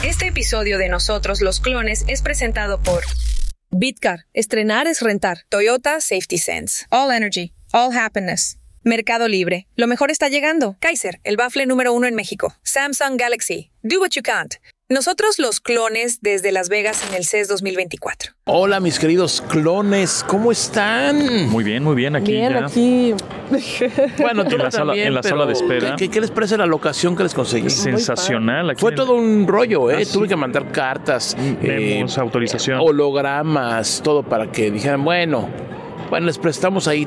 Este episodio de Nosotros los Clones es presentado por Bitcar. Estrenar es rentar. Toyota Safety Sense, All Energy. All Happiness. Mercado Libre. Lo mejor está llegando. Kaiser, el bafle número 1 en México. Samsung Galaxy. Do what you can't. Nosotros los Clones desde Las Vegas en el CES 2024. Hola, mis queridos clones, ¿cómo están? Muy bien, aquí Bien, ya. aquí. Bueno, tú En la sala- también, en la pero sala de espera. ¿Qué les parece la locación que les conseguí? Sensacional. Aquí Fue todo un rollo, ¿eh? sí. Tuve que mandar cartas, Vemos autorización. hologramas, todo para que dijeran, bueno, les prestamos ahí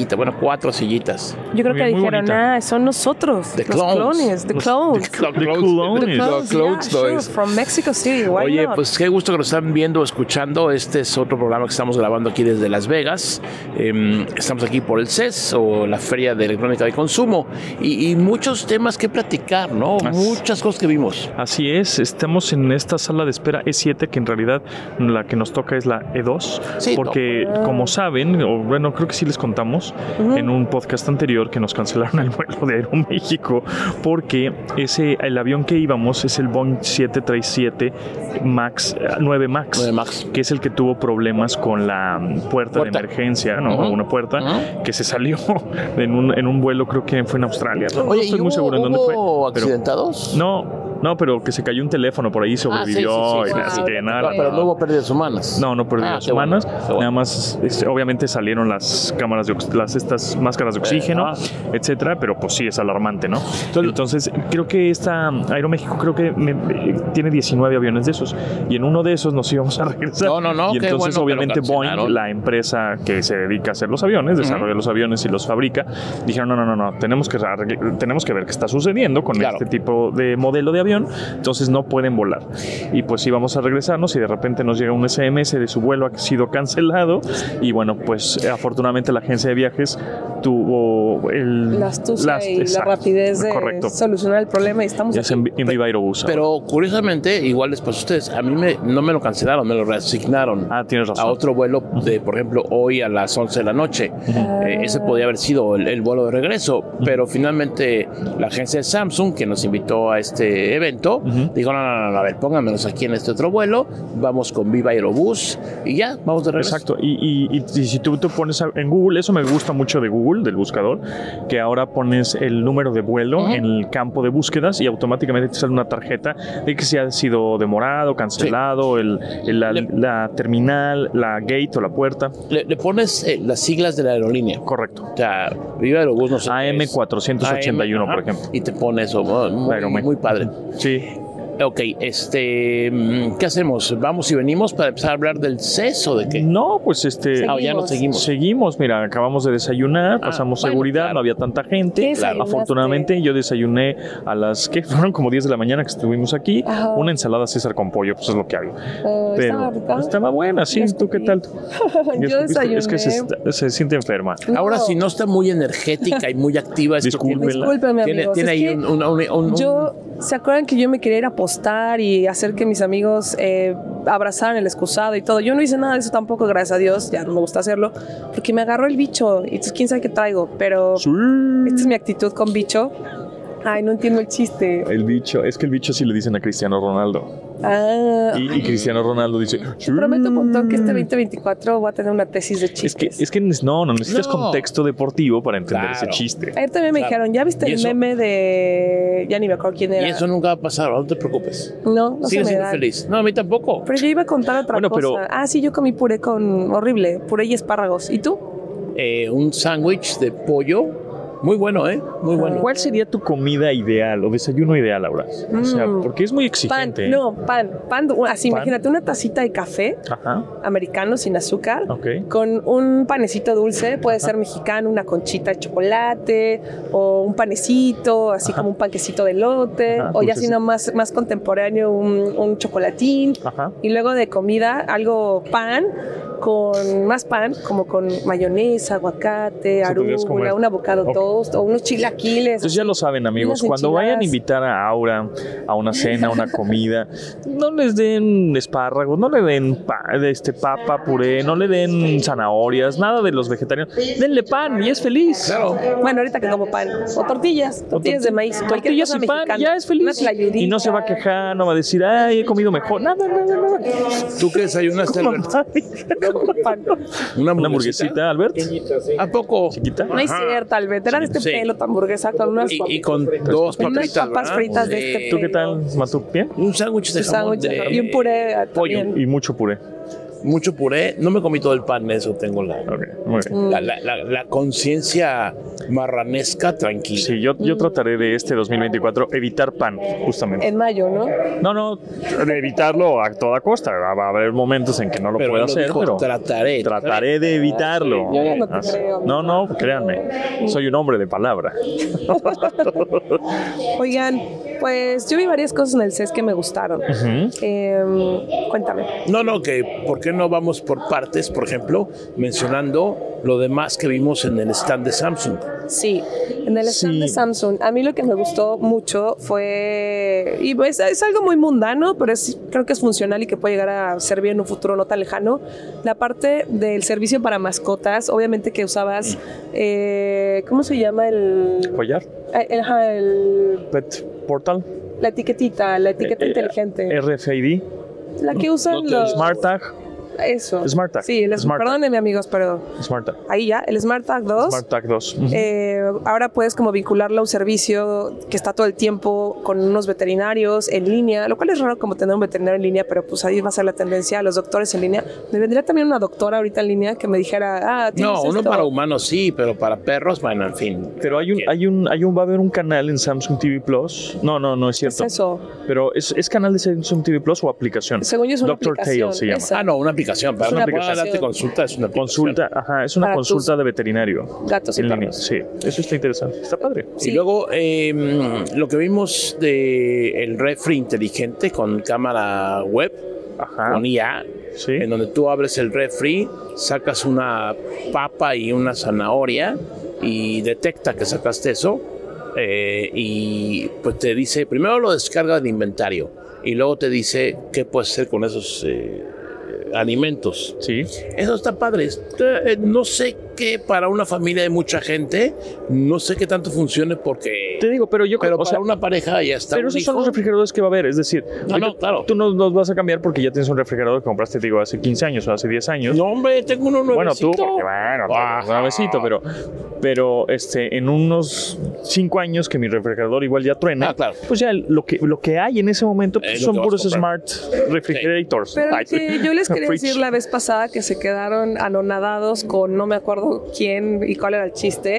4 sillitas. Yo creo Muy que bien, muy dijeron, bonita. son nosotros, The los clones. clones, the clones. The The clones. The clones, clones, yeah, sure, boys. from Mexico City, why Oye, not? pues qué gusto que nos están viendo, escuchando. Este es otro programa que estamos grabando aquí desde Las Vegas. Estamos aquí por el CES, o la Feria de Electrónica de Consumo, y muchos temas que platicar, ¿no? Muchas cosas que vimos. Así es, estamos en esta sala de espera E7, que en realidad la que nos toca es la E2, Sí, porque como saben, o bueno, creo que sí les contamos en un podcast anterior que nos cancelaron el vuelo de Aeroméxico, porque el avión que íbamos es el Boeing 737 MAX, 9 MAX, 9 MAX. que es el que tuvo problemas con la puerta de emergencia, ¿no? Una puerta que se salió en un vuelo, creo que fue en Australia. No Oye, estoy ¿y muy seguro en dónde fue. hubo pero- accidentados? No, pero que se cayó un teléfono por ahí, sobrevivió sí, y las que nada. Pero no hubo pérdidas humanas. No pérdidas qué bueno, humanas. qué bueno. Nada más, obviamente salieron las cámaras estas máscaras de oxígeno, etcétera, pero pues sí es alarmante, ¿no? Entonces, creo que Aeroméxico tiene 19 aviones de esos, y en uno de esos nos íbamos a regresar. No, y qué entonces, bueno que obviamente, lo cancelaron. Boeing, la empresa que se dedica a hacer los aviones, desarrolla los aviones y los fabrica, dijeron, no, tenemos que ver qué está sucediendo con Claro. este tipo de modelo de avión, entonces no pueden volar. Y pues íbamos a regresarnos y de repente nos llega un SMS de su vuelo ha sido cancelado, y bueno, pues afortunadamente la agencia de viajes tuvo La astucia y la rapidez de solucionar el problema, y estamos ya es en Viva Aerobús. Pero curiosamente, igual les pasó a ustedes, a mí no me lo cancelaron, me lo reasignaron Tienes razón. a otro vuelo de, por ejemplo, hoy a las 11 de la noche. Ese podía haber sido el vuelo de regreso, pero finalmente la agencia de Samsung, que nos invitó a este evento, dijo, no, a ver, pónganmelos aquí en este otro vuelo, vamos con Viva Aerobús y ya, vamos de regreso. Exacto, y si tú te pones en Google, eso me gusta mucho de Google, del buscador, que ahora pones el número de vuelo en el campo de búsquedas y automáticamente te sale una tarjeta de que si ha sido demorado, cancelado, la terminal, la gate o la puerta. Le pones las siglas de la aerolínea. Correcto. O sea, Viva Aerobús, no sé qué es. AM481, AM, por ejemplo. y te pone eso, muy padre. Sí. Ok, ¿qué hacemos? ¿Vamos y venimos para empezar a hablar del CES o de qué? No, pues ya nos seguimos. Seguimos, mira, acabamos de desayunar, pasamos seguridad, claro. no había tanta gente. ¿Qué desayunaste? Afortunadamente yo desayuné a las que fueron como 10 de la mañana que estuvimos aquí, Ajá. una ensalada César con pollo, pues es lo que hago. ¿Estaba rica? Estaba buena, sí. ¿Tú qué tal? Yo desayuné. Es que se siente enferma. Ahora, si no está muy energética y muy activa, es que Discúlpenme, amigos. tiene ahí ¿Se acuerdan que yo me quería ir a apostar y hacer que mis amigos abrazaran el excusado y todo? Yo no hice nada de eso tampoco, gracias a Dios, ya no me gusta hacerlo, porque me agarró el bicho, y entonces quién sabe qué traigo, pero esta es mi actitud con bicho. Ay, no entiendo el chiste. El bicho, es que el bicho sí le dicen a Cristiano Ronaldo. Y Cristiano Ronaldo dice, te prometo un montón que este 2024 voy a tener una tesis de chistes. Es que no necesitas contexto deportivo para entender ese chiste. Ayer también me dijeron, ¿ya viste el meme de...? Ya ni me acuerdo quién era. Y eso nunca va a pasar, no te preocupes. No Sigue se me siendo da. feliz. No, a mí tampoco. Pero yo iba a contar otra cosa. Pero... sí, yo comí puré horrible, puré y espárragos. ¿Y tú? Un sándwich de pollo. Muy bueno, ¿eh? Muy bueno. ¿Cuál sería tu comida ideal o desayuno ideal, Laura? O sea, porque es muy exigente. Pan, así, imagínate una tacita de café americano sin azúcar, con un panecito dulce, puede ser mexicano, una conchita de chocolate, o un panecito, así como un panquecito de elote, o ya si no más contemporáneo, un chocolatín, y luego de comida, pan, con más pan, como con mayonesa, aguacate, Eso podrías comer. arúgula, un avocado toast o unos chilaquiles. Entonces ya lo saben, amigos, Unas cuando vayan a enchiladas. invitar a Aura a una cena, a una comida, no les den espárragos, no le den papa, puré, no le den zanahorias, nada de los vegetarianos. Denle pan y es feliz. Claro. Bueno, ahorita que como pan. O tortillas de maíz. Cualquier Tortillas cosa y pan, mexicana. ya es Una feliz. tlayudita. Y no se va a quejar, no va a decir, ay, he comido mejor. Nada. ¿Tú qué desayunaste, Albert? ¿Una Una hamburguesita, Albert. ¿A poco? Chiquita. No es cierto, Albert. Era de este Sí. pelo tan hamburguesa con unas, Y con dos con unas papitas, papas ¿verdad? fritas de Sí. este ¿Tú qué tal, Matú? ¿Bien? Un sándwich de jamón sándwich de y un puré pollo. también. Y mucho puré. Mucho puré. No me comí todo el pan, eso tengo la Muy bien. la conciencia marranesca tranquila. Sí, yo trataré de este 2024 evitar pan, justamente. En mayo, ¿no? No, de evitarlo a toda costa. Va a haber momentos en que no lo Pero pueda él lo hacer, dijo, pero trataré. de evitarlo. Yo ya no te Así. creo. No, créanme. Soy un hombre de palabra. Oigan, pues yo vi varias cosas en el CES que me gustaron. Cuéntame. No, que ¿por qué no vamos por partes, por ejemplo, mencionando lo demás que vimos en el stand de Samsung? Sí, en el stand Sí. de Samsung, a mí lo que me gustó mucho fue, y pues es algo muy mundano, pero creo que es funcional y que puede llegar a servir en un futuro no tan lejano, la parte del servicio para mascotas, obviamente que usabas, ¿cómo se llama? Collar. El Pet Portal. la etiquetita inteligente, RFID. la que usan los... Smart Tag. Eso. Smart Tag. Sí, Smart Tag. perdónenme amigos, pero Smart Tag. ahí ya, el Smart Tag 2. Smart Tag 2. Ahora puedes como vincularlo a un servicio que está todo el tiempo con unos veterinarios en línea, lo cual es raro como tener un veterinario en línea, pero pues ahí va a ser la tendencia, los doctores en línea. Me vendría también una doctora ahorita en línea que me dijera, ¿tienes No, uno esto? para humanos sí, pero para perros, bueno, en fin. Pero va a haber un canal en Samsung TV Plus. No es ¿Qué es cierto. eso? Pero ¿es canal de Samsung TV Plus o aplicación? Según yo es una Dr. aplicación. Tale se llama. Esa. No, una aplicación. Para Es una una aplicación. darte consulta es una aplicación. Consulta, ajá, es una Para consulta tus de veterinario. gatos y en línea. perros. Sí, eso está interesante. Está padre. Y luego lo que vimos de el refri inteligente con cámara web, Ajá. con IA, Sí. en donde tú abres el refri, sacas una papa y una zanahoria y detecta que sacaste eso y pues te dice, primero lo descarga de inventario y luego te dice qué puedes hacer con esos alimentos. Sí. Eso está padre. No sé qué para una familia de mucha gente, no sé qué tanto funcione porque... Te digo, pero yo Pero o para sea, una pareja ya está. pero un esos son hijo. los refrigeradores que va a haber, es decir, No, ahorita claro. tú no los vas a cambiar porque ya tienes un refrigerador que compraste, te digo, hace 15 años o hace 10 años. No, hombre, tengo uno Bueno, nuevecito. tú, porque tú, nuevecito, pero en unos 5 años que mi refrigerador igual ya truena, Claro. pues ya lo que hay en ese momento pues, Es lo son que vas a puros comprar. smart refrigerators. Pero Ay, lo que yo les quería Preach. decir la vez pasada que se quedaron anonadados con no me acuerdo quién y cuál era el chiste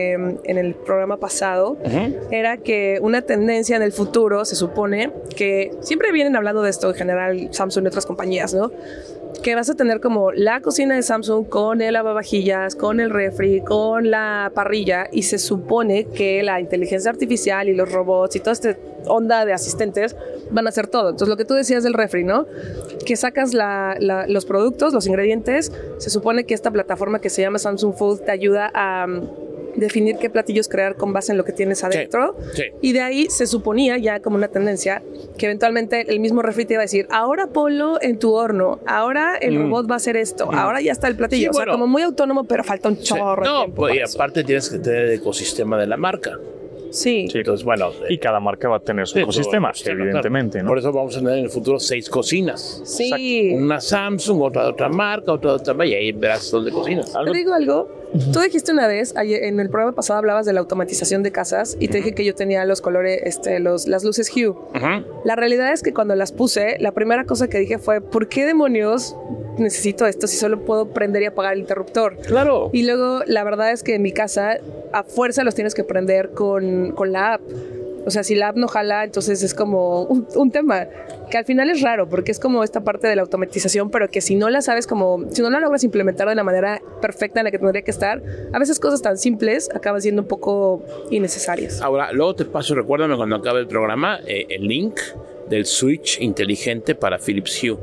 en el programa pasado, era que una tendencia en el futuro se supone que siempre vienen hablando de esto en general Samsung y otras compañías, ¿no? Que vas a tener como la cocina de Samsung con el lavavajillas, con el refri, con la parrilla y se supone que la inteligencia artificial y los robots y toda esta onda de asistentes van a hacer todo. Entonces lo que tú decías del refri, ¿no? Que sacas los productos, los ingredientes, se supone que esta plataforma que se llama Samsung Food te ayuda a definir qué platillos crear con base en lo que tienes adentro. Sí. Y de ahí se suponía ya como una tendencia que eventualmente el mismo refri te iba a decir, ahora ponlo en tu horno, ahora el robot va a hacer esto, ahora ya está el platillo. Sí, o sea, bueno. como muy autónomo, pero falta un chorro de No, tiempo pues, y para eso. aparte tienes que tener el ecosistema de la marca. Sí. Sí. Entonces, bueno. Y cada marca va a tener su sí, ecosistema, todo el evidentemente, claro. ¿no? Por eso vamos a tener en el futuro 6 cocinas. Sí. Una Samsung, otra de otra marca, otra de otra, y ahí verás dónde cocinas. Te digo algo. Tú dijiste una vez, en el programa pasado hablabas de la automatización de casas y te dije que yo tenía los colores, las luces Hue. La realidad es que cuando las puse, la primera cosa que dije fue, ¿por qué demonios necesito esto si solo puedo prender y apagar el interruptor? Claro. Y luego la verdad es que en mi casa a fuerza los tienes que prender con la app. O sea, si la app no jala, entonces es como un tema que al final es raro porque es como esta parte de la automatización, pero que si no la sabes si no la logras implementar de la manera perfecta en la que tendría que estar, a veces cosas tan simples acaban siendo un poco innecesarias. Ahora, luego te paso, recuérdame cuando acabe el programa, el link del switch inteligente para Philips Hue.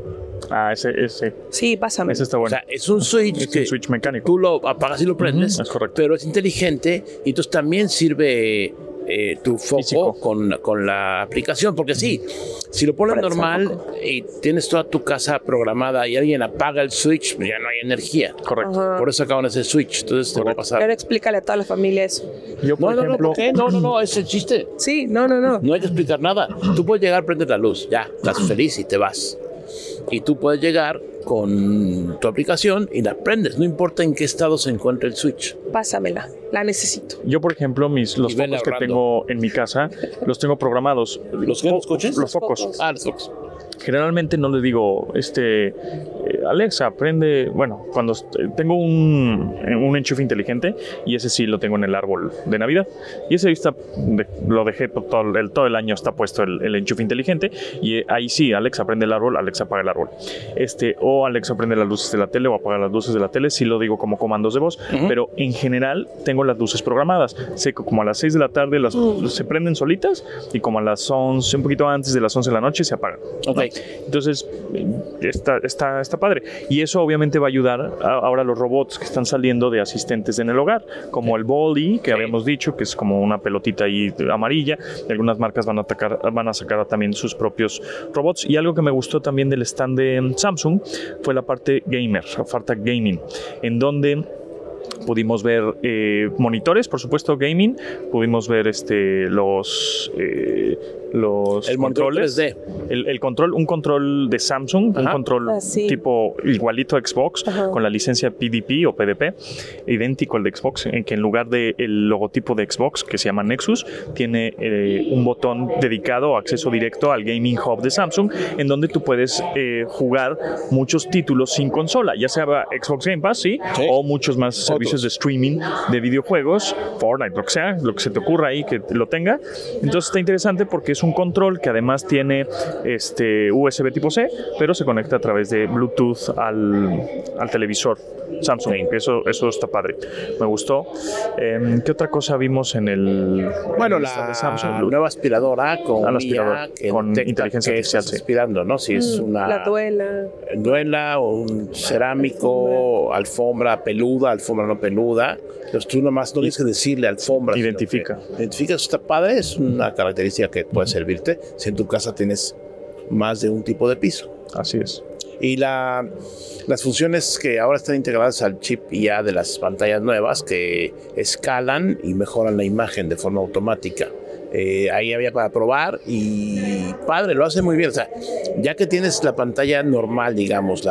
Ese Sí, pásame. está O bueno. sea, es un switch Es un switch mecánico. tú lo apagas y lo prendes, Es correcto. pero es inteligente y entonces también sirve tu foco Físico. con la aplicación, porque sí, si lo pones Prende el normal foco. y tienes toda tu casa programada y alguien apaga el switch, ya no hay energía. Correcto. Ajá. Por eso acaban ese switch, entonces te va a pasar. Ahora explícale a toda la familia eso. Yo, por No, ejemplo, ¿por qué? No, es el chiste. Sí, no. No hay que explicar nada. Tú puedes llegar, prendes la luz, ya, estás feliz y te vas. Y tú puedes llegar con tu aplicación y la prendes, no importa en qué estado se encuentre el switch. Pásamela, la necesito. Yo, por ejemplo, los Y vele focos que ahorrando. tengo en mi casa, los tengo programados. ¿Los qué, los coches? Los focos. Ah, los focos. Generalmente no le digo, Alexa, prende. Bueno, cuando tengo un enchufe inteligente y ese sí lo tengo en el árbol de Navidad. Y ese lo dejé todo el año, está puesto el enchufe inteligente. Y ahí sí, Alexa, prende el árbol, Alexa, apaga el árbol. O Alexa, prende las luces de la tele o apaga las luces de la tele. Sí lo digo como comandos de voz, pero en general tengo las luces programadas. Sé que como a las 6 de la tarde se prenden solitas y como a las 11, un poquito antes de las 11 de la noche se apagan. Ok. Entonces, está padre. Y eso obviamente va a ayudar ahora a los robots que están saliendo de asistentes en el hogar, como el Bolly, que habíamos dicho, que es como una pelotita ahí amarilla. Y algunas marcas van a sacar también sus propios robots. Y algo que me gustó también del stand de Samsung fue la parte gamer, oferta gaming, en donde pudimos ver monitores, por supuesto, gaming. Pudimos ver los El monitor controles. 3D. Un control de Samsung, un control sí. tipo igualito a Xbox, con la licencia PDP o PDP, idéntico al de Xbox, en que en lugar del logotipo de Xbox, que se llama Nexus, tiene un botón dedicado, acceso directo al Gaming Hub de Samsung, en donde tú puedes jugar muchos títulos sin consola, ya sea Xbox Game Pass, sí. O muchos más servicios de streaming de videojuegos, Fortnite, lo que sea, lo que se te ocurra ahí que lo tenga. Entonces está interesante porque es un control que además tiene USB tipo C, pero se conecta a través de Bluetooth al televisor Samsung. Eso está padre. Me gustó. ¿Qué otra cosa vimos en el Bueno, stand de la Samsung? nueva aspiradora con aspiradora, IA, con inteligencia que artificial, estás sí. aspirando, ¿no? Si es una La duela o un cerámico, alfombra peluda, alfombra no peluda. Entonces tú nomás no tienes que decirle alfombra. Identifica. Identifica, eso está padre, es una característica que puede servirte si en tu casa tienes más de un tipo de piso. Así es. Y las funciones que ahora están integradas al chip IA de las pantallas nuevas que escalan y mejoran la imagen de forma automática. Ahí había para probar y padre, lo hace muy bien. O sea, ya que tienes la pantalla normal, digamos,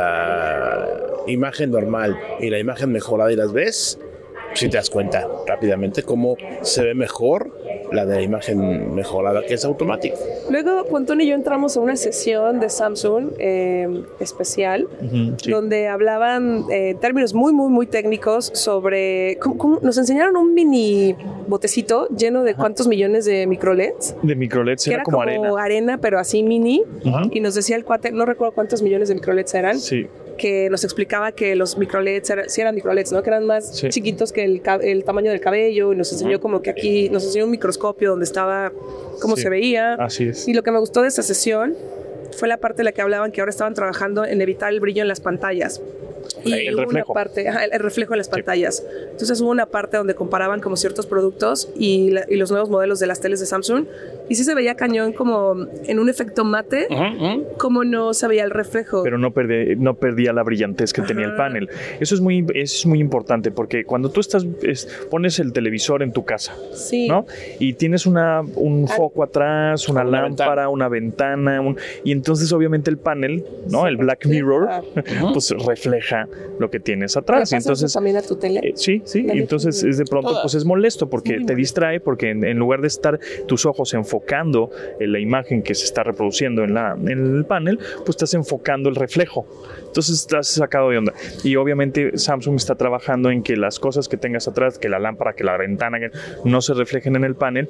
la imagen normal y la imagen mejorada y las ves, si te das cuenta rápidamente cómo se ve mejor la de la imagen mejorada, que es automático. Luego, Pontón y yo entramos a una sesión de Samsung especial, Sí. donde hablaban términos muy, muy, muy técnicos sobre... Nos enseñaron un mini botecito lleno de cuántos millones de micro-LEDs. De micro-LEDs Que era como arena. pero así mini. Ujú. Y nos decía el cuate, no recuerdo cuántos millones de micro-LEDs eran, Sí. que nos explicaba que los micro-LEDs sí eran micro-LEDs, ¿no? Que eran más Sí. chiquitos que el tamaño del cabello, y nos enseñó como que aquí, nos enseñó un microscopio donde estaba cómo Sí. se veía. Así es. Y lo que me gustó de esta sesión fue la parte en la que hablaban que ahora estaban trabajando en evitar el brillo en las pantallas. Y El hubo reflejo. una parte, el reflejo en las pantallas. Entonces hubo una parte donde comparaban como ciertos productos y los nuevos modelos de las teles de Samsung. Y sí se veía cañón como en un efecto mate, como no se veía el reflejo. Pero no perdía la brillantez que tenía el panel. Eso es muy importante porque cuando tú pones el televisor en tu casa, Sí. ¿no? Y tienes un foco atrás, una lámpara, una ventana, y entonces obviamente el panel, ¿no? El Black Mirror, pues refleja lo que tienes atrás. Y ¿Le pasa eso entonces también a tu tele? sí, La y entonces es de pronto pues es molesto porque te distrae, porque en lugar de estar tus ojos enfocando en la imagen que se está reproduciendo en el panel, pues estás enfocando el reflejo. Entonces estás sacado de onda. Y obviamente Samsung está trabajando en que las cosas que tengas atrás, que la lámpara, que la ventana, que no se reflejen en el panel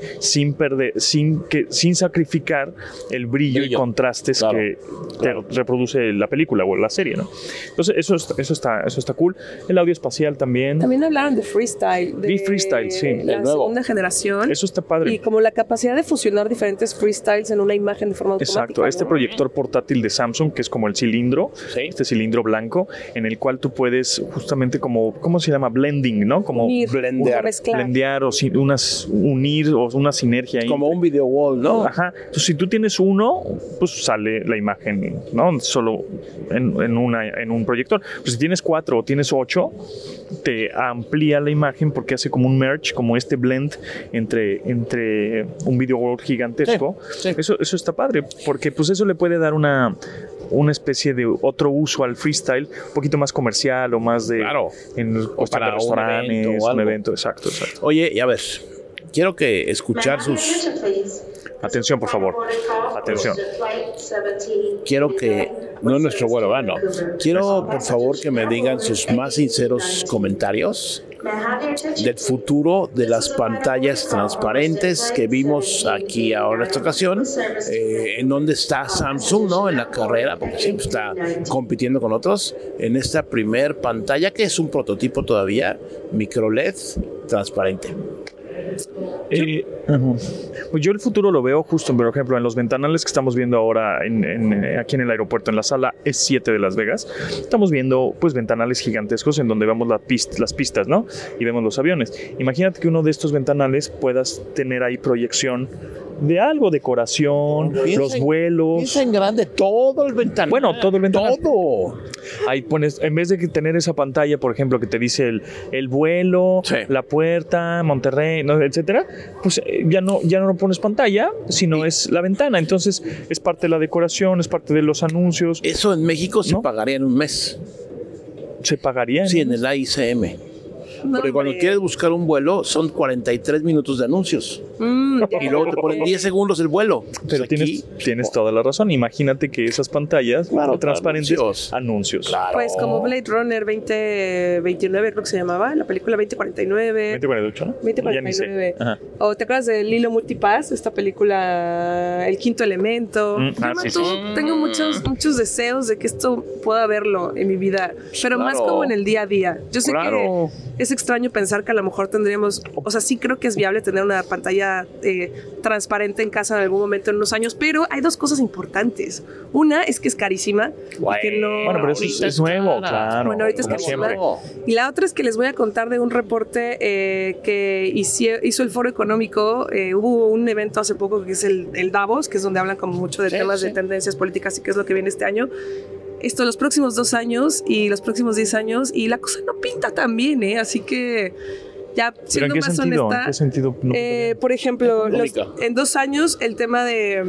sin sacrificar el brillo y contrastes que te reproduce la película o la serie, ¿no? Entonces eso está cool. El audio espacial también. También hablaron de freestyle. De freestyle, sí. La El nuevo. segunda generación. Eso está padre. Y como la capacidad de fusionar diferentes freestyles en una imagen de forma automática. Exacto, este proyector portátil de Samsung, que es como el cilindro, este cilindro blanco, en el cual tú puedes justamente como, ¿cómo se llama? Blending, ¿no? Como blendear o unir o una sinergia ahí. Como un video wall, ¿no? Ajá. Entonces, si tú tienes uno, pues sale la imagen, ¿no? Solo en un proyector. Pues si tienes 4 o tienes 8, te amplía la imagen porque hace como un merge, como este blend entre un video wall gigantesco. Sí. Eso está padre, porque pues eso le puede dar una especie de otro uso al freestyle, un poquito más comercial o más de para restaurantes, un evento, exacto. Oye, y a ver, quiero que escuchar sus... Atención, por favor. Atención. Quiero que... No es nuestro vuelo, ¿verdad? No. Quiero, por favor, que me digan sus más sinceros comentarios del futuro de las pantallas transparentes que vimos aquí ahora en esta ocasión, en donde está Samsung, ¿no? En la carrera, porque siempre está compitiendo con otros, en esta primer pantalla que es un prototipo todavía, micro LED transparente. Pues yo el futuro lo veo justo, por ejemplo, en los ventanales que estamos viendo ahora aquí en el aeropuerto, en la sala E7 de Las Vegas. Estamos viendo pues ventanales gigantescos en donde vemos las pistas, ¿no? Y vemos los aviones. Imagínate que uno de estos ventanales puedas tener ahí proyección de algo, decoración, los vuelos. Piensa en grande, todo el ventanal. Bueno, todo el ventanal. Todo. Ahí pones, en vez de tener esa pantalla, por ejemplo, que te dice el vuelo, la puerta, Monterrey, ¿no? Etcétera, pues ya no pones pantalla, sino es la ventana. Entonces es parte de la decoración, es parte de los anuncios. Eso en México se pagaría en un mes. ¿Se pagaría? Sí, en el AICM. Porque cuando quieres buscar un vuelo son 43 minutos de anuncios. Y luego te ponen 10 segundos el vuelo. Pero pues tienes toda la razón. Imagínate que esas pantallas transparentes, anuncios. Claro. Pues como Blade Runner 2029, creo que se llamaba, la película 2049. 2048, ¿no? 2049. O ¿te acuerdas de Lilo Multipass? Esta película, El Quinto Elemento. Tengo muchos deseos de que esto pueda verlo en mi vida, pero más como en el día a día. Yo sé que es extraño pensar que a lo mejor tendríamos, o sea, sí creo que es viable tener una pantalla transparente en casa en algún momento en unos años, pero hay dos cosas importantes. Una es que es carísima. Bueno, pero eso es nuevo, claro. Bueno, ahorita es carísima. Y la otra es que les voy a contar de un reporte que hizo el Foro Económico. Hubo un evento hace poco que es el Davos, que es donde hablan como mucho de temas de tendencias políticas y qué es lo que viene este año. Esto los próximos 2 años y los próximos 10 años, y la cosa no pinta tan bien, así que ya siendo más honesta. ¿En qué sentido? Por ejemplo, en 2 años el tema de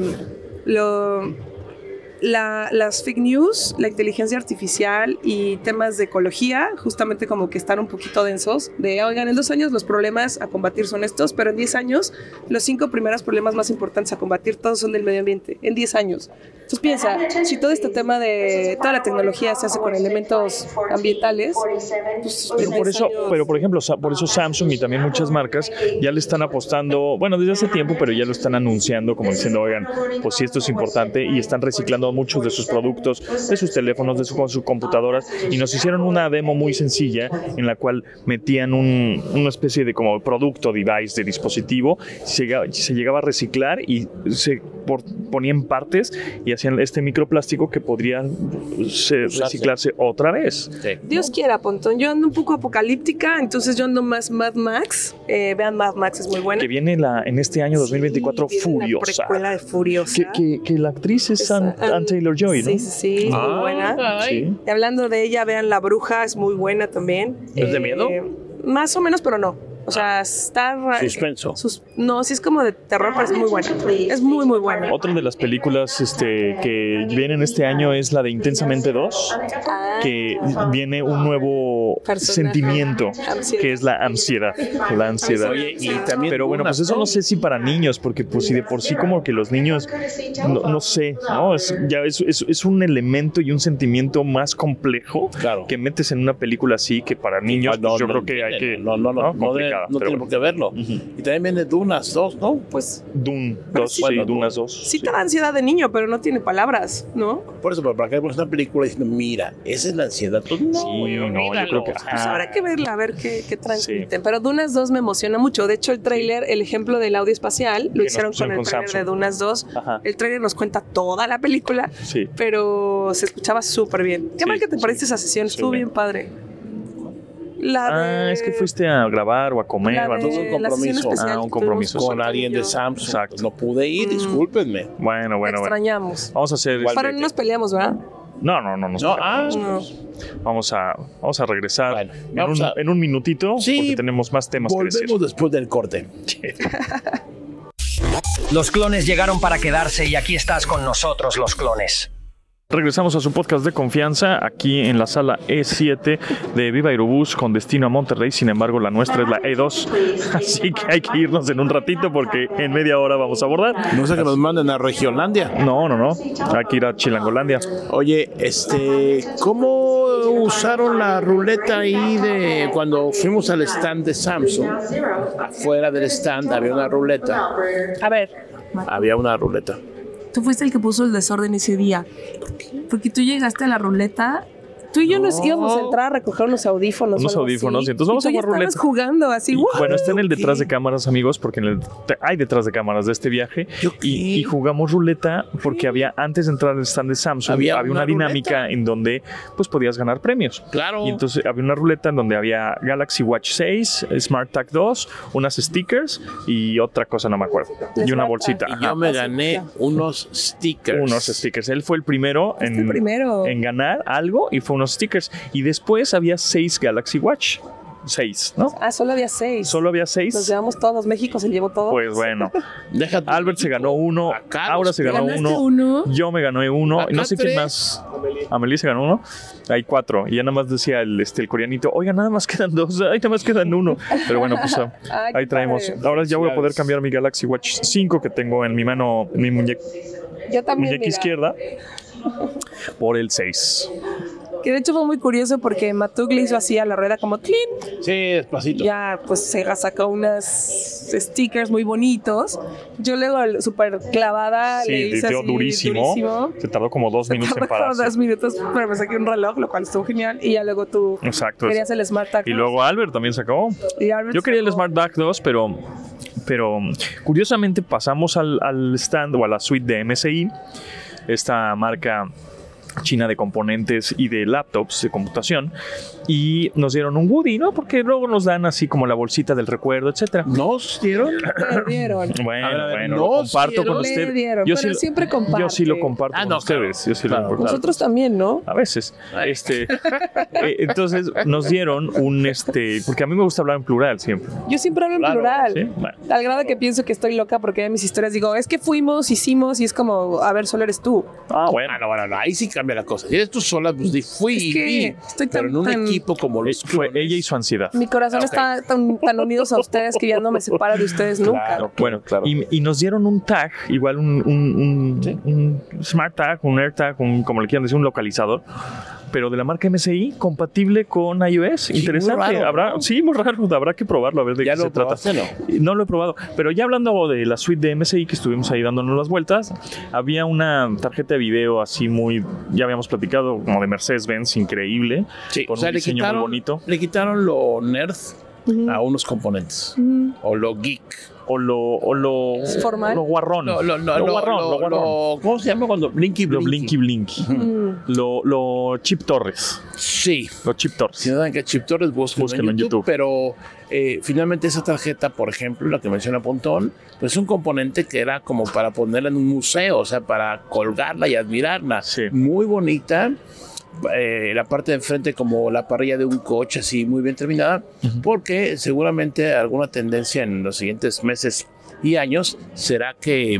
las fake news, la inteligencia artificial y temas de ecología, justamente como que están un poquito densos, oigan, en 2 años los problemas a combatir son estos, pero en 10 años los 5 primeros problemas más importantes a combatir todos son del medio ambiente, en 10 años. Entonces piensa, si todo este tema de toda la tecnología se hace con elementos ambientales, pues pero por ejemplo, por eso Samsung y también muchas marcas ya le están apostando, bueno, desde hace tiempo, pero ya lo están anunciando como diciendo, oigan, pues sí, esto es importante, y están reciclando muchos de sus productos, de sus teléfonos, de sus computadoras, y nos hicieron una demo muy sencilla en la cual metían una especie de como producto, device, de dispositivo, se llegaba a reciclar y se ponían partes y hacían este microplástico que podría reciclarse otra vez. Sí. Dios quiera, Pontón. Yo ando un poco apocalíptica, entonces yo ando más Mad Max. Vean, Mad Max es muy buena. Que viene en este año 2024 Furiosa. La precuela de Furiosa. Que la actriz es Anne Taylor-Joy, ¿no? Sí, es muy buena. Sí. Y hablando de ella, vean La Bruja, es muy buena también. ¿Es de miedo? Más o menos, pero no. O sea, está... Suspenso. No, sí es como de terror, pero es muy buena. Es muy, muy buena. Otra de las películas que vienen este año es la de Intensamente 2, que viene un nuevo sentimiento, que es la ansiedad. La ansiedad. Oye, y también pero bueno, pues eso no sé si para niños, porque pues si de por sí como que los niños, no sé, ¿no? Es un elemento y un sentimiento más complejo que metes en una película así, que para niños yo creo que hay que... No complicada. no tiene por qué verlo. Y también viene Dunas 2, ¿no? Pues Dune Pero 2, sí, sí, bueno, Dunas 2. sí te da ansiedad de niño, pero no tiene palabras, ¿no? Por eso, pero para que pones una película diciendo, mira, esa es la ansiedad. Pues no, Sí, no, yo creo que... Pues habrá que verla, a ver qué transmiten. Pero Dunas 2 me emociona mucho. De hecho, el tráiler, el ejemplo del audio espacial, lo Que hicieron nos con el pusieron con tráiler de Dunas 2. Ajá. El tráiler nos cuenta toda la película, Sí. pero se escuchaba súper bien. ¿Qué Sí, mal que te sí. parece esa sesión? Sí, Estuvo bien. bien padre. La de... Es que fuiste a grabar o a comer la o algo de así. un la sesión compromiso. especial Un que compromiso. tuvimos con alguien de Samsung. Exacto. Pues no pude ir, discúlpenme. Bueno. Extrañamos. Vamos a hacer... Igual. Para no nos peleamos, ¿verdad? No, nos No, peleamos. No. Vamos a regresar Bueno, vamos en un minutito Sí, porque tenemos más temas que decir. Volvemos después del corte. Los clones llegaron para quedarse y aquí estás con nosotros, los clones. Regresamos a su podcast de confianza aquí en la sala E7 de Viva Aerobús con destino a Monterrey. Sin embargo, la nuestra es la E2. Así que hay que irnos en un ratito porque en media hora vamos a abordar. No sé que nos manden a Regiolandia. No. Hay que ir a Chilangolandia. Oye, ¿cómo usaron la ruleta ahí de cuando fuimos al stand de Samsung? Afuera del stand había una ruleta. A ver, Había una ruleta. tú fuiste el que puso el desorden ese día. Porque tú llegaste a la ruleta. Tú y yo nos íbamos a entrar a recoger unos audífonos. Unos o algo audífonos, así, y entonces vamos y a tú ya jugar ruleta. estabas jugando así. Y, ¡wow! bueno, está en el detrás de cámaras, amigos, porque hay detrás de cámaras de este viaje. Y jugamos ruleta porque había, antes de entrar al stand de Samsung, Había había una una dinámica en donde pues podías ganar premios. Claro. Y entonces había una ruleta en donde había Galaxy Watch 6, SmartTag 2, unas stickers y otra cosa, no me acuerdo. Y una bolsita. Y Ajá. yo me gané unos stickers. Unos stickers. Él fue el primero primero. en ganar algo y fue unos stickers. Y después había 6 Galaxy Watch. 6, ¿no? Ah, solo había 6. Solo había 6. Nos llevamos todos. México se llevó todo. Pues bueno. Déjate. Albert se ganó uno, Acá Aura se ganó ¿Ganaste uno, uno? yo me gané uno, Acá y no sé quién 3. más. Amelie se ganó uno. Hay 4. Y ya nada más decía el coreanito, oiga, nada más quedan 2, ay, nada más quedan 1. Pero bueno, pues Ay, qué ahí traemos. padre. Ahora ya voy a poder cambiar mi Galaxy Watch 5 que tengo en mi mano, en mi Yo también. muñeca mira. izquierda, por el 6. Que de hecho fue muy curioso porque Matuk le hizo así a la rueda como clean. Sí, despacito. Ya pues Sega sacó unas stickers muy bonitos. Yo luego súper clavada Sí, le le hice dio así durísimo. Se tardó como 2 minutos en Tardó como pararse. 2 minutos, pero me saqué un reloj, lo cual estuvo genial. Y ya luego tú Exacto. querías el Smart Tag. Y luego Albert también sacó. Y Albert Yo quería el sacó- Smart Tag 2, pero curiosamente pasamos al stand o a la suite de MSI, esta marca china de componentes y de laptops de computación, y nos dieron un Woody, ¿no? Porque luego nos dan así como la bolsita del recuerdo, etcétera. ¿Nos dieron? Le dieron. Bueno, A ver, bueno, ¿nos lo comparto dieron? con Le usted. dieron, Yo pero sí, siempre comparte. yo sí lo comparto con no, ustedes. claro. Yo sí lo Claro, comparto. Nosotros también, ¿no? A veces. Entonces nos dieron un porque a mí me gusta hablar en plural siempre. Yo siempre hablo en Claro, plural. ¿sí? Bueno. Al grado que pienso que estoy loca porque en mis historias digo, es que fuimos, hicimos, y es como, a ver, solo eres tú. Bueno. No, ahí sí cambia la cosa. Si eres tú sola, pues fui Es y que vi. estoy Pero tan- en un tan- equipo como los Fue clones. ella y su ansiedad. Mi corazón Ok. está tan unidos a ustedes que ya no me separa de ustedes nunca. Claro. Bueno, Claro. y nos dieron un tag, igual un Smart Tag, un AirTag, como le quieran decir, un localizador, pero de la marca MSI, compatible con iOS. Sí, Interesante. muy raro, ¿no? Sí, muy raro. Habrá que probarlo, a ver de ¿Ya qué lo se trata. probaste, no? No lo he probado, pero ya hablando de la suite de MSI que estuvimos ahí dándonos las vueltas, había una tarjeta de video así muy, ya habíamos platicado, como de Mercedes-Benz, increíble, Sí, con o sea, un diseño muy bonito. le quitaron lo nerd a unos componentes. O lo geek. O lo Formal. lo guarrón. Lo guarrón. ¿Cómo se llama cuando? Blinky Lo Blinky. Blinky. Lo Chip Torres. Sí. Lo Chip Torres. Si no saben que Chip Torres, búsquenlo en YouTube. Pero finalmente esa tarjeta, por ejemplo, la que menciona Pontón, pues es un componente que era como para ponerla en un museo, o sea, para colgarla y admirarla. Sí. Muy bonita. La parte de enfrente como la parrilla de un coche así muy bien terminada, porque seguramente alguna tendencia en los siguientes meses y años será que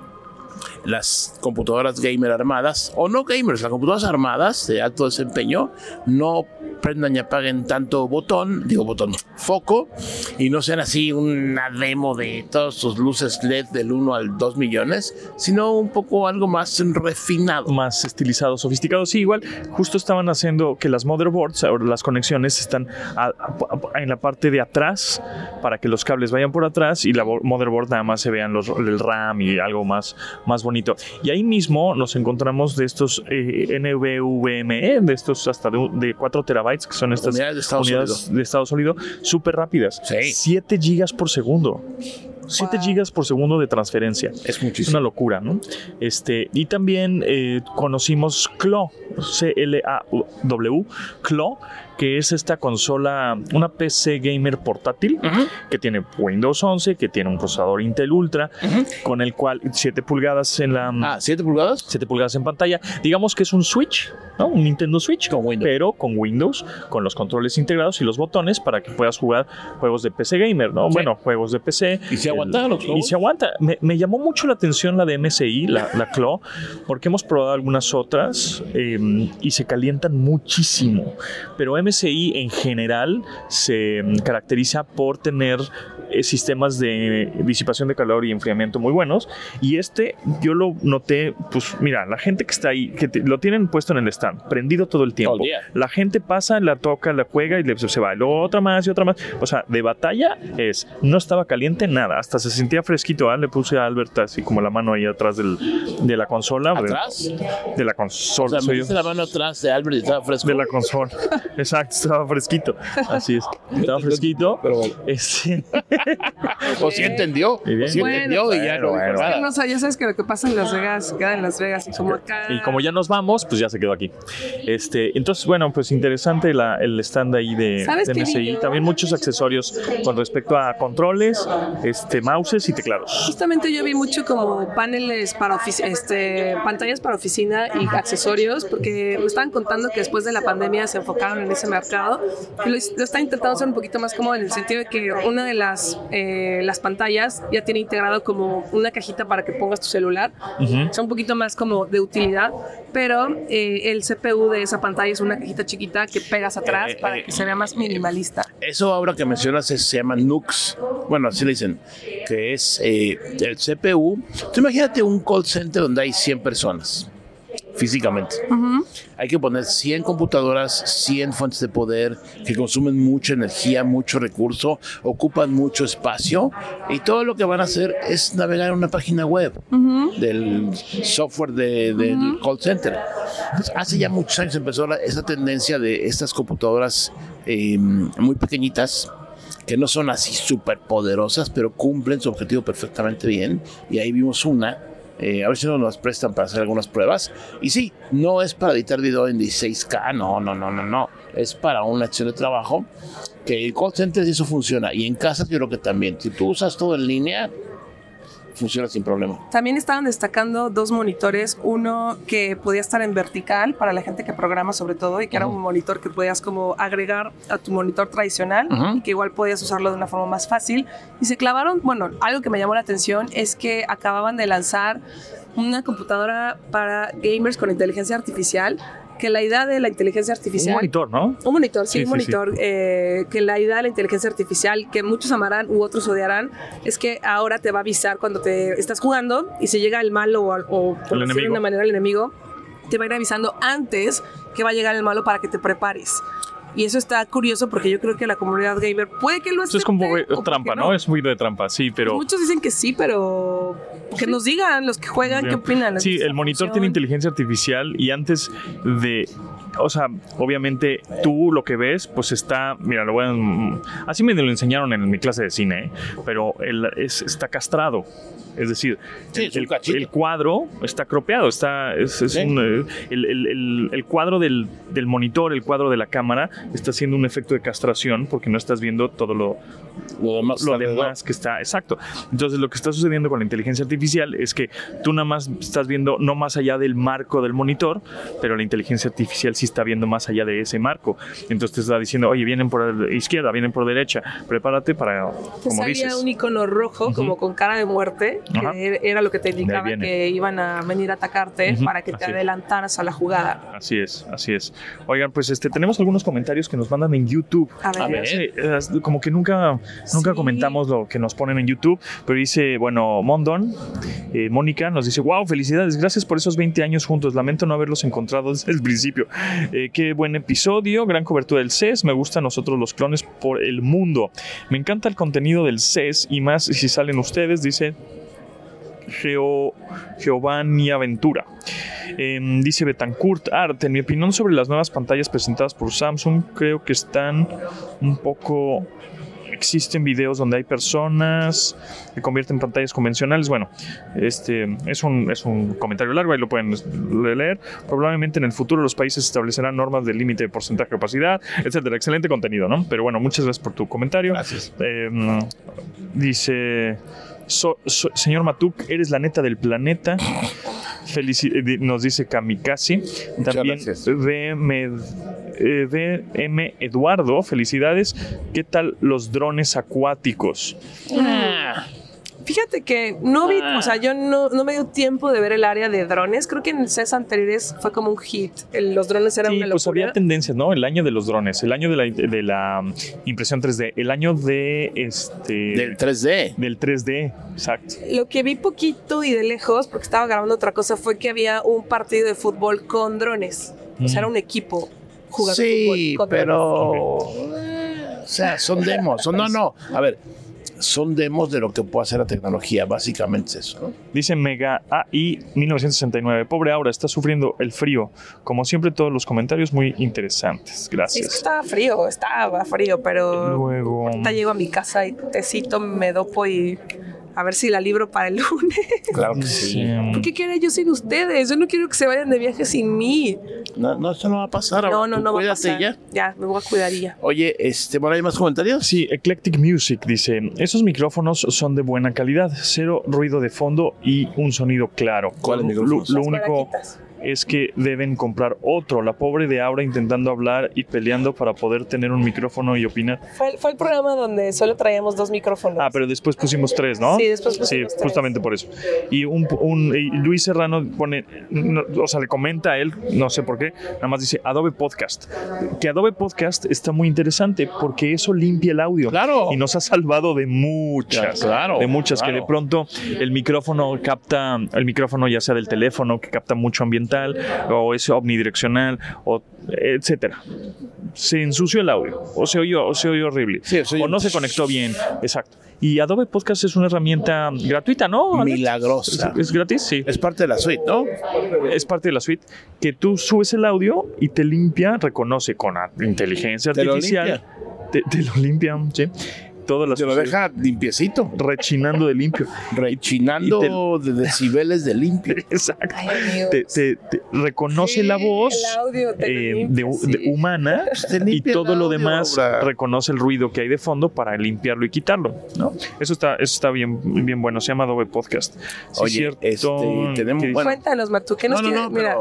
las computadoras gamer armadas, o no gamers, las computadoras armadas de alto desempeño no prendan y apaguen tanto foco, y no sean así una demo de todas sus luces LED del 1 al 2 millones, sino un poco algo más refinado. Más estilizado, sofisticado. Sí, igual, justo estaban haciendo que las motherboards, ahora las conexiones están en la parte de atrás, para que los cables vayan por atrás y la motherboard nada más se vean el RAM y algo más bonito. Y ahí mismo nos encontramos de estos NVMe, de estos hasta de 4 terabytes, que son estas unidades de estado sólido, súper rápidas. Sí. 7 gigas por segundo. 7 gigas por segundo de transferencia. Es muchísimo. Es una locura, ¿no? Y también conocimos Claw, CLAW, Claw, que es esta consola, una PC gamer portátil, que tiene Windows 11, que tiene un procesador Intel Ultra, con el cual 7 pulgadas en la... 7 pulgadas. 7 pulgadas en pantalla. Digamos que es un Switch, ¿no? Un Nintendo Switch, con Windows. Pero con Windows, con los controles integrados y los botones para que puedas jugar juegos de PC gamer, ¿no? Sí. Bueno, juegos de PC. ¿Y se aguantan los juegos? Y se aguanta. Me llamó mucho la atención la de MSI, la Claw, porque hemos probado algunas otras y se calientan muchísimo. Pero MSI en general se caracteriza por tener sistemas de disipación de calor y enfriamiento muy buenos, y yo lo noté, pues mira, la gente que está ahí, lo tienen puesto en el stand, prendido todo el tiempo, la gente pasa, la toca, la juega y se va, y luego otra más y otra más, o sea, de batalla no estaba caliente nada, hasta se sentía fresquito. Le puse a Albert así como la mano ahí atrás de la consola. ¿Atrás? De la consola. O sea, me puse la mano atrás de Albert y estaba fresco. De la consola, exacto, estaba fresquito, así es, estaba fresquito, pero o sí entendió, y ya no. No, ya sabes que lo que pasa en Las Vegas se queda en Las Vegas, como acá. Y como ya nos vamos, pues ya se quedó aquí. Entonces, bueno, pues interesante el stand ahí de MSI. También muchos accesorios con respecto a controles, mouses y teclados. Justamente yo vi mucho como paneles para pantallas para oficina y accesorios, porque me estaban contando que después de la pandemia se enfocaron en ese mercado y lo están intentando hacer un poquito más cómodo, en el sentido de que una de las pantallas ya tiene integrado como una cajita para que pongas tu celular. Es un poquito más como de utilidad, pero el CPU de esa pantalla es una cajita chiquita que pegas atrás para que se vea más minimalista. Eso ahora que mencionas se llama NUX, bueno, así le dicen, que es el CPU. Tú imagínate un call center donde hay 100 personas físicamente. Hay que poner 100 computadoras, 100 fuentes de poder que consumen mucha energía, mucho recurso, ocupan mucho espacio, y todo lo que van a hacer es navegar en una página web del software del call center. Entonces, hace ya muchos años empezó esa tendencia de estas computadoras muy pequeñitas, que no son así súper poderosas, pero cumplen su objetivo perfectamente bien. Y ahí vimos una. A ver si nos prestan para hacer algunas pruebas. Y sí, no es para editar video en 16K, no. Es para una acción de trabajo que el call center, eso funciona. Y en casa yo creo que también. Si tú usas todo en línea, funciona sin problema. También estaban destacando 2 monitores, uno que podía estar en vertical para la gente que programa sobre todo, y que era un monitor que podías como agregar a tu monitor tradicional y que igual podías usarlo de una forma más fácil. Y se clavaron, bueno, algo que me llamó la atención es que acababan de lanzar una computadora para gamers con inteligencia artificial, que la idea de la inteligencia artificial... Un monitor, ¿no? Un monitor, sí, un monitor. Que la idea de la inteligencia artificial, que muchos amarán u otros odiarán, es que ahora te va a avisar cuando te estás jugando, y si llega el malo o por decirlo de una manera el enemigo, te va a ir avisando antes que va a llegar el malo para que te prepares. Y eso está curioso, porque yo creo que la comunidad gamer puede que lo acepte. Eso es como trampa, ¿no? Es muy de trampa, sí, pero... Muchos dicen que sí, pero que nos digan los que juegan qué opinan. Sí, el monitor tiene inteligencia artificial, y antes de... O sea, obviamente tú lo que ves, pues está... Mira, así me lo enseñaron en mi clase de cine, pero está castrado. Es decir, el cuadro está cropeado, el cuadro del monitor, el cuadro de la cámara está haciendo un efecto de castración, porque no estás viendo todo lo demás que está. Exacto. Entonces, lo que está sucediendo con la inteligencia artificial es que tú nada más estás viendo no más allá del marco del monitor, pero la inteligencia artificial sí está viendo más allá de ese marco. Entonces te está diciendo, oye, vienen por la izquierda, vienen por derecha, prepárate para, como dices. Salía un icono rojo, como con cara de muerte, que era lo que te indicaba que iban a venir a atacarte para que te adelantaras a la jugada. Así es. Oigan, pues tenemos algunos comentarios comentarios que nos mandan en YouTube. A ver. Como que nunca comentamos lo que nos ponen en YouTube, pero dice, bueno, Mónica nos dice, wow, felicidades, gracias por esos 20 años juntos, lamento no haberlos encontrado desde el principio. Qué buen episodio, gran cobertura del CES, me gusta nosotros los clones por el mundo. Me encanta el contenido del CES y más si salen ustedes, dice Giovanni Aventura. Dice Betancourt Art, en mi opinión sobre las nuevas pantallas presentadas por Samsung, creo que están un poco... Existen videos donde hay personas que convierten pantallas convencionales. Bueno, es un comentario largo, ahí lo pueden leer. Probablemente en el futuro los países establecerán normas de límite de porcentaje de capacidad, etcétera. Excelente contenido, ¿no? Pero bueno, muchas gracias por tu comentario. Gracias. Dice... señor Matuk, eres la neta del planeta. Nos dice Kamikaze. También VM Eduardo, felicidades. ¿Qué tal los drones acuáticos? Fíjate que no vi, o sea, yo no me dio tiempo de ver el área de drones. Creo que en CES anteriores fue como un hit. Los drones eran una locura. Pues había tendencias, ¿no? El año de los drones, el año de la impresión 3D, el año de del 3D. Del 3D, exacto. Lo que vi poquito y de lejos, porque estaba grabando otra cosa, fue que había un partido de fútbol con drones. O sea, era un equipo jugando fútbol con pero drones. o sea, son demos. A ver, son demos de lo que puede hacer la tecnología, básicamente es eso, ¿no? Dice Mega AI 1969, pobre Aura, está sufriendo el frío. Como siempre, todos los comentarios muy interesantes. Gracias. Sí, es que estaba frío, pero luego ahorita llego a mi casa y tecito, me dopo y a ver si la libro para el lunes. Claro que sí. ¿Por qué quiero yo sin ustedes? Yo no quiero que se vayan de viaje sin mí. No, eso no va a pasar. No va a Cuídate pasar. ya. Ya, me voy a cuidar ya. Oye, ¿hay más comentarios? Sí, Eclectic Music dice, esos micrófonos son de buena calidad, cero ruido de fondo y un sonido claro. ¿Cuáles micrófonos? Lo Las único paraquitas. es que deben comprar otro. La pobre de Aura intentando hablar y peleando para poder tener un micrófono y opinar. Fue el programa donde solo traíamos 2 micrófonos. Pero después pusimos 3, ¿no? Sí, después pusimos 3. Justamente por eso. Y y Luis Serrano pone, le comenta a él, no sé por qué, nada más dice Adobe Podcast. Que Adobe Podcast está muy interesante porque eso limpia el audio. Claro. Y nos ha salvado de muchas. Claro. De muchas, que de pronto el micrófono ya sea del teléfono, que capta mucho ambiental, o es omnidireccional, o etcétera. Se ensució el audio, o se oyó horrible, o no se conectó bien. Exacto. Y Adobe Podcast es una herramienta gratuita, ¿no, Alex? Milagrosa. ¿Es gratis? Sí. Es parte de la suite, ¿no? Es parte de la suite que tú subes el audio y te limpia, reconoce con inteligencia artificial. Te lo limpia, sí. Todas las te lo deja limpiecito. Rechinando de limpio. Rechinando de decibeles de limpio. Exacto. Ay, te reconoce la voz de humana y todo lo demás reconoce el ruido que hay de fondo para limpiarlo y quitarlo, ¿no? Eso está bien bueno. Se llama Adobe Podcast. Sí, oye, tenemos... Cuéntanos, Matu, ¿qué nos quieres? Mira,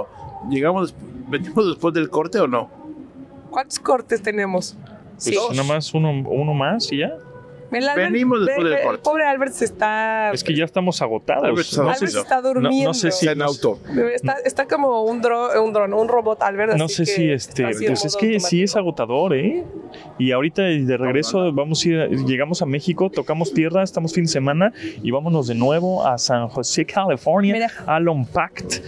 ¿venimos después del corte o no? ¿cuántos cortes tenemos? Pues nada más uno más y ya. Venimos después del corte. El pobre Albert se está... Es que ya estamos agotados. Albert está durmiendo. No sé si... Está en auto. Está como un robot, Albert. No sé si pues es que sí es agotador, ¿eh? Y ahorita de regreso llegamos a México, tocamos tierra, estamos fin de semana y vámonos de nuevo a San José, California. Mira. Al Unpacked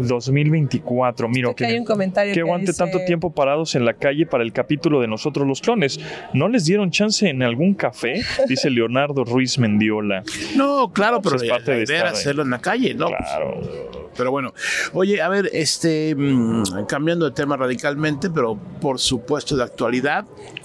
2024. Mira, que hay un comentario que aguante dice... tanto tiempo parados en la calle para el capítulo de Nosotros los Clones. ¿No les dieron chance en algún café? Dice Leonardo Ruiz Mendiola. No, claro, pero es parte de era hacerlo en la calle, ¿no? Claro. Pero bueno, oye, a ver, cambiando de tema radicalmente, pero por supuesto de actualidad,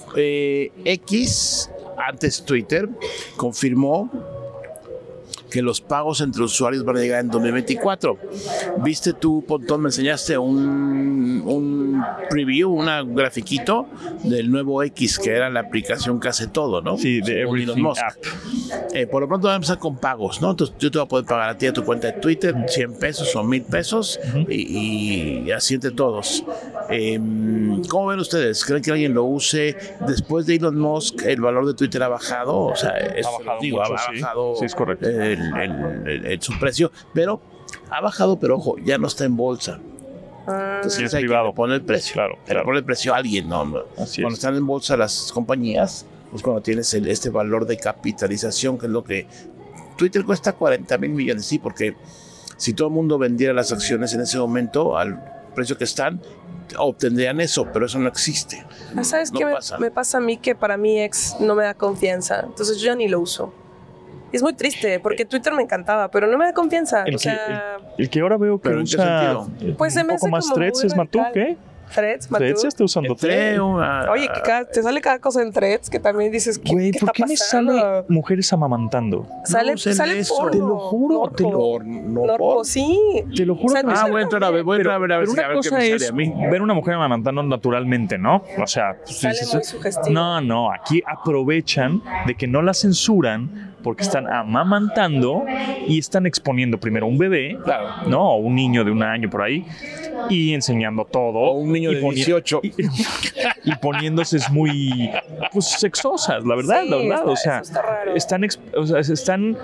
X, antes Twitter, confirmó que los pagos entre usuarios van a llegar en 2024. ¿Viste tú, Pontón? Me enseñaste un preview, un grafiquito del nuevo X, que era la aplicación que hace todo, ¿no? Sí, de Everything App. Por lo pronto vamos a empezar con pagos, ¿no? Entonces yo te voy a poder pagar a ti a tu cuenta de Twitter 100 pesos o 1000 pesos y así entre todos. ¿Cómo ven ustedes? ¿Creen que alguien lo use? Después de Elon Musk, ¿el valor de Twitter ha bajado? O sea, ha bajado, sí, es correcto. su precio, pero ha bajado, pero ojo, ya no está en bolsa. Entonces Y es hay privado. que le pone el precio. Claro, Le claro. pone el precio a alguien, ¿no? Así Cuando es. están en bolsa las compañías, pues cuando tienes este valor de capitalización, que es lo que Twitter cuesta 40 mil millones, sí, porque si todo el mundo vendiera las acciones en ese momento al precio que están, obtendrían eso, pero eso no existe. ¿Sabes No qué pasa. me pasa a mí? Que para mi ex no me da confianza, entonces yo ya ni lo uso. Y es muy triste, porque Twitter me encantaba, pero no me da confianza. El, O sea, el que ahora veo que ¿Pero en qué usa sentido? Pues se un me poco hace más como Threads muy es Matú, radical. ¿qué? Threads, Matú. Threads ya está usando Entré Threads. Oye, te sale cada cosa en Threads que también dices, ¿qué, Güey, ¿qué ¿por está qué me pasando? sale mujeres amamantando? Sale, No usen sale eso. porno. Te lo juro, te lo- Por, no Norpo, por. sí. Te lo juro O sea, que me no Ah, sé. voy a entrar a ver, pero a ver una qué cosa me sale es a mí. ver una mujer amamantando naturalmente, ¿no? O sea, pues, Sale dices, muy sugestivo. no, aquí aprovechan de que no la censuran porque están amamantando y están exponiendo primero un bebé, Claro. ¿no? O un niño de 1 año por ahí y enseñando todo. O un niño y de 18. y poniéndose muy, pues, sexosas, la verdad, Sí, la verdad. está- O sea, eso está raro. están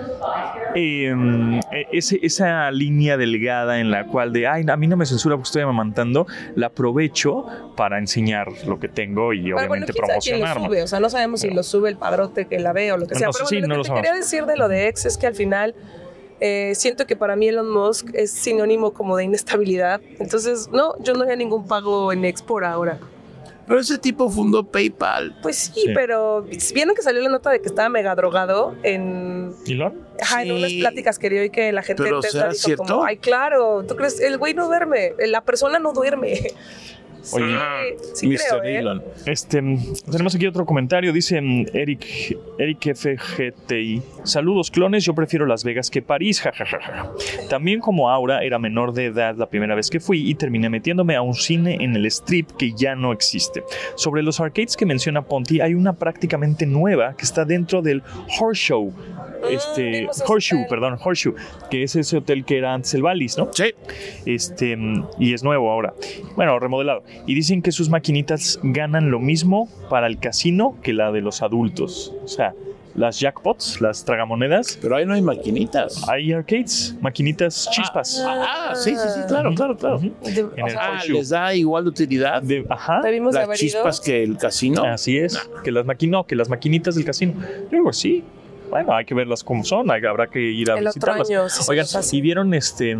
esa línea delgada en la cual de, ay, a mí no me censura porque estoy amamantando, la aprovecho para enseñar lo que tengo y Pero bueno, obviamente quién sabe quién lo promocionarme. sube, o sea, no sabemos si lo sube el padrote que la ve o lo que sea. No, Pero sí, bueno, no lo lo que te sabemos. quería decir de lo de ex es que al final siento que para mí Elon Musk es sinónimo como de inestabilidad. Entonces, no, yo no haría ningún pago en ex por ahora. Pero ese tipo fundó PayPal. Pues sí, Sí. pero vieron que salió la nota de que estaba mega drogado en, ¿Elon? en Sí. unas pláticas que dio y que la gente Pero en Tesla ¿será dijo cierto? como, ay, claro, ¿tú crees? El güey no duerme, la persona no duerme. Oye, sí creo, Mr. ¿eh? Elon. Tenemos aquí otro comentario, dice Eric FGTI. Saludos clones, yo prefiero Las Vegas que París, jajajaja. También como Aura era menor de edad la primera vez que fui y terminé metiéndome a un cine en el Strip que ya no existe. Sobre los arcades que menciona Ponti, hay una prácticamente nueva que está dentro del Horseshoe. vimos ese Horseshoe, que es ese hotel que era antes el Bally's, ¿no? Sí. Y es nuevo ahora. Bueno, remodelado. Y dicen que sus maquinitas ganan lo mismo para el casino que la de los adultos. O sea, las jackpots, las tragamonedas, Pero ahí no hay maquinitas. hay arcades, maquinitas chispas. Sí, claro. Ujú. En el Horseshoe. ¿Les da igual de utilidad Ajá. Debimos de las haber ido. chispas que el casino? Así es. Que las maquinitas del casino. Yo digo, sí. Bueno, hay que verlas como son. Habrá que ir a El otro visitarlas. año, sí se Oigan, nos hace. ¿y vieron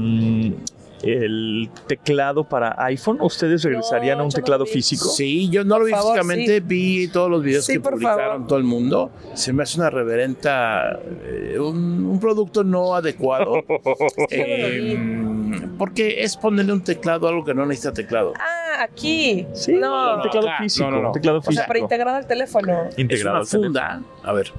el teclado para iPhone? ¿Ustedes regresarían No, a un yo no teclado lo vi. físico? Sí, yo no lo vi Por favor, físicamente, sí. vi todos los videos Sí, que por publicaron favor. todo el mundo. Se me hace una reverenta, un producto no adecuado. Porque es ponerle un teclado a algo que no necesita teclado. Ah, aquí. Sí, No. un teclado acá. físico. No. Un teclado O sea, físico. para integrar al teléfono. Es integrado una al teléfono. funda. A ver,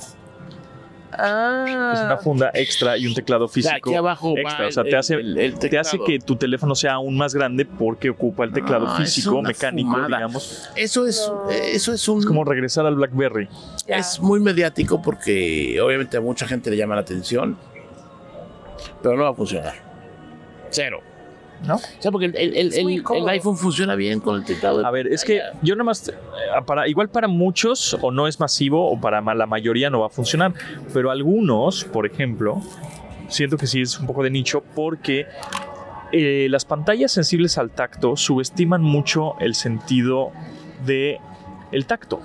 Ah. Es una funda extra y un teclado físico aquí abajo va extra. O sea, el- te hace, el te hace teclado. que tu teléfono sea aún más grande porque ocupa el teclado Ah, es físico, una mecánico, fumada. digamos. eso es un... Es como regresar al BlackBerry. Ya. Es muy mediático porque obviamente a mucha gente le llama la atención, pero no va a funcionar. Cero. ¿No? O sea, porque Es muy el incómodo. iPhone funciona bien con el teclado. de A ver, es que pantalla. yo nada más, igual para muchos o no es masivo o para la mayoría no va a funcionar, pero algunos, por ejemplo, siento que sí es un poco de nicho porque las pantallas sensibles al tacto subestiman mucho el sentido de el tacto.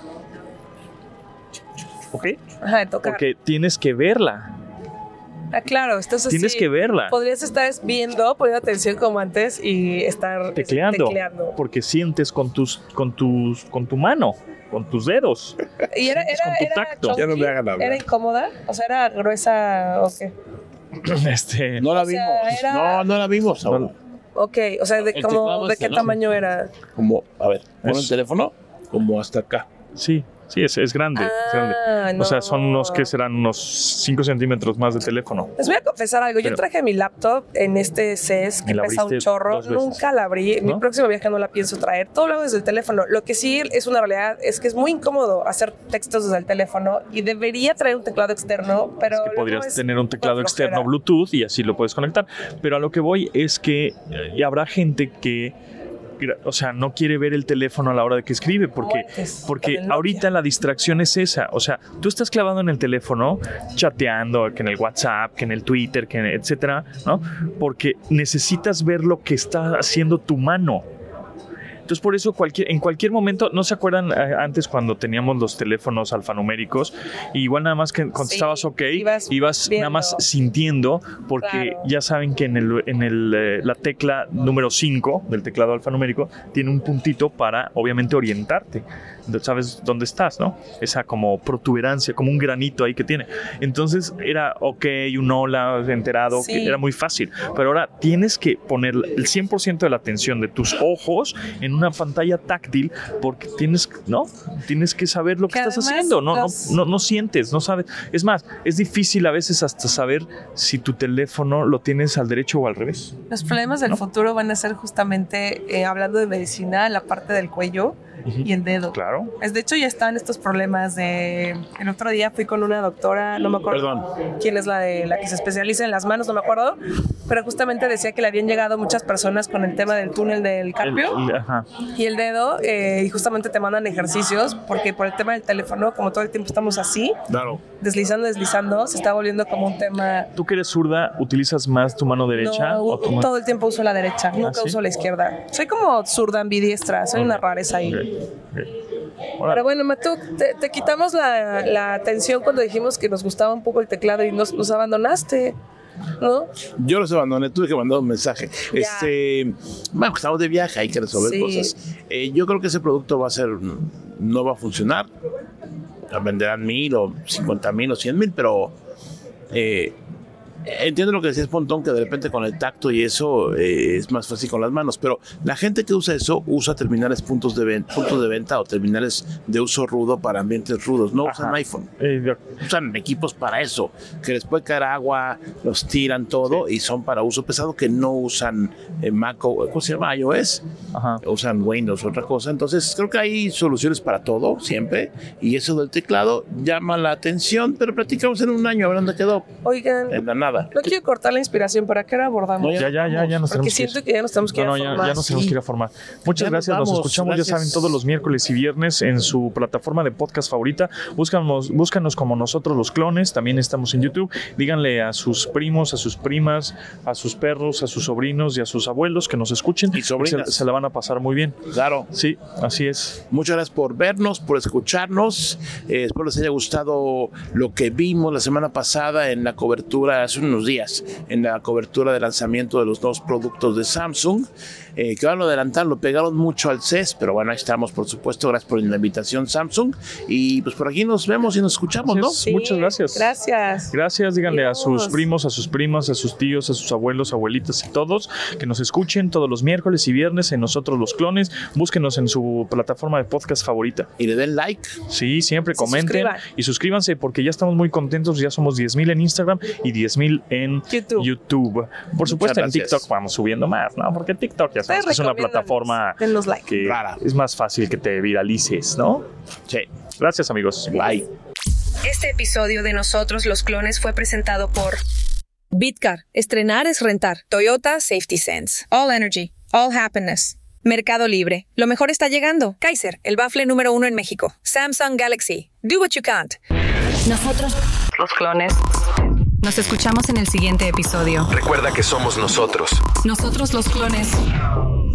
¿Ok? Ajá, de tocar. Porque tienes que verla, Ah, claro, entonces tienes sí, que verla. Podrías estar viendo, poniendo atención como antes y estar Tecleando, tecleando. porque sientes con tu mano, con tus dedos. Y era con tu tacto. chunky, Ya no me hagan hablar. ¿Era incómoda? O sea, ¿era gruesa o qué? No la o sea, vimos. era- No la vimos aún. Ok, o sea, El teclado ¿de este, qué ¿no? tamaño era? Como, a ver, pon Es- el teléfono como hasta acá. Sí, es grande, es grande. Ah, no. O sea, son que serán unos 5 centímetros más de teléfono. Les voy a confesar algo. Yo Pero- traje mi laptop en este CES que ¿Y la pesa un abriste chorro. 2 veces? Nunca la abrí. Mi ¿No? próximo viaje no la pienso traer. Todo lo hago desde el teléfono. Lo que sí es una realidad es que es muy incómodo hacer textos desde el teléfono y debería traer un teclado externo, pero Es que luego podrías es tener un teclado una flojera. externo Bluetooth y así lo puedes conectar. Pero a lo que voy es que habrá gente que o sea, no quiere ver el teléfono a la hora de que escribe, porque ahorita la distracción es esa. O sea, tú estás clavado en el teléfono, chateando, que en el WhatsApp, que en el Twitter, que etcétera, ¿no? Porque necesitas ver lo que está haciendo tu mano. Entonces, por eso en cualquier momento, ¿no se acuerdan antes cuando teníamos los teléfonos alfanuméricos? Y igual nada más que contestabas OK, ibas nada más sintiendo, porque ya saben que en la tecla número 5 del teclado alfanumérico tiene un puntito para, obviamente, orientarte. Sabes dónde estás, ¿no? Esa como protuberancia, como un granito ahí que tiene. Entonces era OK, un hola, enterado, que era muy fácil. Pero ahora tienes que poner el 100% de la atención de tus ojos en una pantalla táctil, porque tienes que saber lo que estás haciendo. No sientes, no sabes. Es más, es difícil a veces hasta saber si tu teléfono lo tienes al derecho o al revés. Los problemas del futuro van a ser justamente, hablando de medicina, la parte del cuello y el dedo. Claro. De hecho, ya están estos problemas el otro día fui con una doctora, no me acuerdo quién es la que se especializa en las manos, no me acuerdo, pero justamente decía que le habían llegado muchas personas con el tema del túnel del carpio y el dedo, y justamente te mandan ejercicios, porque por el tema del teléfono, como todo el tiempo estamos así, deslizando, se está volviendo como un tema. ¿Tú que eres zurda, utilizas más tu mano derecha? No, todo el tiempo uso la derecha, nunca uso la izquierda. Soy como zurda ambidiestra, soy una rareza ahí. Pero bueno, Matú, te quitamos la atención cuando dijimos que nos gustaba un poco el teclado y nos abandonaste, ¿no? Yo los abandoné, tuve que mandar un mensaje. Bueno, estamos de viaje, hay que resolver cosas. Yo creo que ese producto no va a funcionar. Venderán 1,000 o 50,000 o 100,000, pero entiendo lo que decías, Pontón, que de repente con el tacto y eso es más fácil con las manos, pero la gente que usa eso usa terminales puntos de venta o terminales de uso rudo para ambientes rudos. No usan iPhone, usan equipos para eso, que les puede caer agua, los tiran todo y son para uso pesado, que no usan Mac o ¿cómo se llama? iOS, usan Windows o otra cosa. Entonces creo que hay soluciones para todo siempre, y eso del teclado llama la atención, pero platicamos en un año a ver dónde quedó. Oigan, en la nada. No quiero cortar la inspiración, ¿para qué ahora abordamos? Ya nos porque tenemos siento que ya nos tenemos que ir a formar. Ya nos tenemos que ir a formar. Muchas gracias, nos escuchamos, ya saben, todos los miércoles y viernes en su plataforma de podcast favorita. Búscanos como Nosotros los Clones, también estamos en YouTube. Díganle a sus primos, a sus primas, a sus perros, a sus sobrinos y a sus abuelos que nos escuchen. Y sobrinas. Se la van a pasar muy bien. Claro. Sí, así es. Muchas gracias por vernos, por escucharnos. Espero les haya gustado lo que vimos la semana pasada en la cobertura, hace unos días, en la cobertura de lanzamiento de los nuevos productos de Samsung, que van a adelantar, lo pegaron mucho al CES, pero bueno, ahí estamos, por supuesto. Gracias por la invitación, Samsung, y pues por aquí nos vemos y nos escuchamos, ¿no? Sí, muchas gracias. Gracias, díganle a sus primos, a sus primas, a sus tíos, a sus abuelos, abuelitas y todos que nos escuchen todos los miércoles y viernes en Nosotros los Clones. Búsquenos en su plataforma de podcast favorita. Y le den like. Sí, siempre comenten y suscríbanse, porque ya estamos muy contentos, ya somos 10,000 en Instagram y 10,000 en YouTube. Por supuesto, en TikTok vamos subiendo más, ¿no? Porque TikTok ya sabes que es una plataforma que es más fácil que te viralices, ¿no? Sí. Gracias, amigos. Bye. Este episodio de Nosotros los Clones fue presentado por Bitcar. Estrenar es rentar. Toyota Safety Sense. All Energy. All Happiness. Mercado Libre. Lo mejor está llegando. Kaiser, el bafle número 1 en México. Samsung Galaxy. Do what you can't. Nosotros los Clones. Nos escuchamos en el siguiente episodio. Recuerda que somos nosotros. Nosotros los Clones.